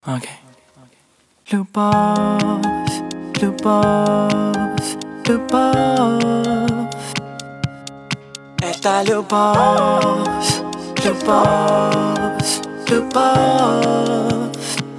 Окей. Любовь, любовь, любовь. Это любовь, любовь, любовь.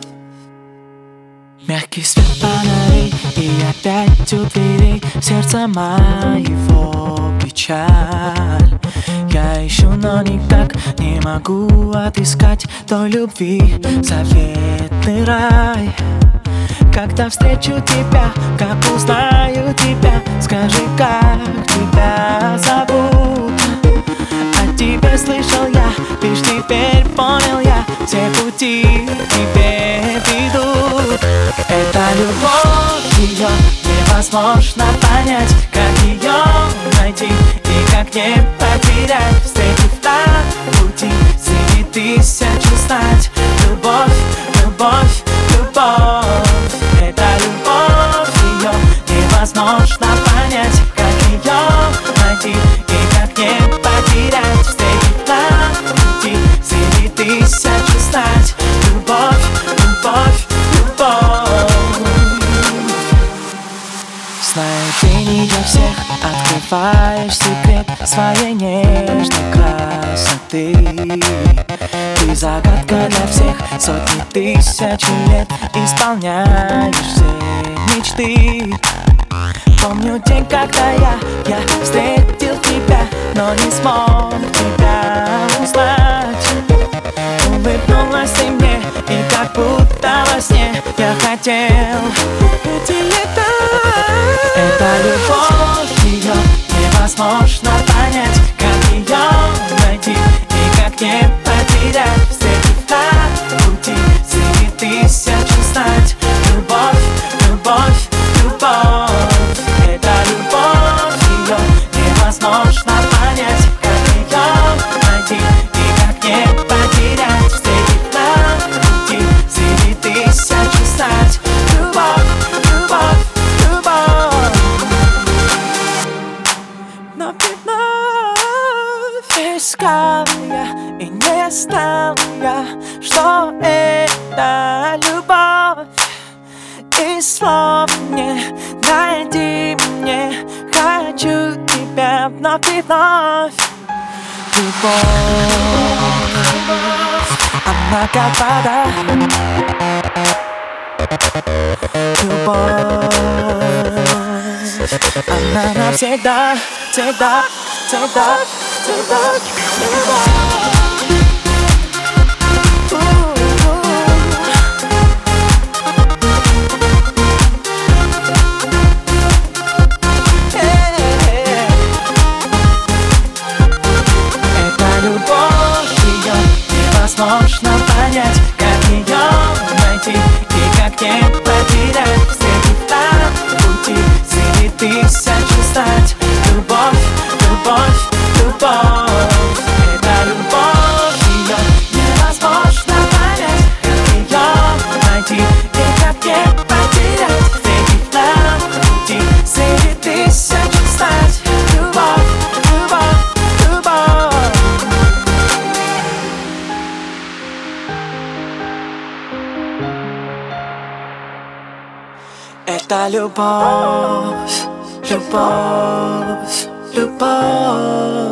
Мягкий свет фонарей, и опять у дверей сердца моего печаль. Я ищу, но никак не могу отыскать той любви заветный рай. Когда встречу тебя, как узнаю тебя, скажи, как тебя зовут. О тебе слышал я, лишь теперь понял я, все пути к тебе ведут. Это любовь, ее невозможно понять, как ее найти и как не потерять. Встретив на пути среди тысяч узнать. Любовь, любовь, любовь. Это любовь, ее невозможно понять, как ее найти и как не потерять. Встретив на пути среди тысяч узнать. Любовь, любовь, любовь. Знаю, ты не для всех открываешь секрет своей нежной красоты. Ты загадка для всех, сотни тысяч лет исполняешь все мечты. Помню день, когда я встретил тебя, но не смог тебя узнать. Улыбнулась ты мне, и как будто во сне я хотел эти лета. Это любовь, ее невозможно понять, как ее найти и как не потерять. Встретив на пути среди тысяч узнать. Любовь, любовь, любовь. Это любовь, ее невозможно понять, как ее найти и как не потерять. Встретив на пути среди тысяч узнать. Любовь, любовь, любовь. Вновь искал я и не знал я, что это любовь. И слов не найди мне, хочу тебя вновь и вновь. Любовь, она как вода. Любовь, она навсегда, всегда, всегда, всегда. Любовь. Невозможно понять, как ее найти и как не потерять. Встретив на пути среди тысяч узнать. Любовь, любовь, любовь. Это любовь, ее невозможно понять, как ее найти и как не потерять. Встретив на пути среди тысяч узнать. Любовь, любовь, любовь. Это любовь, любовь, любовь.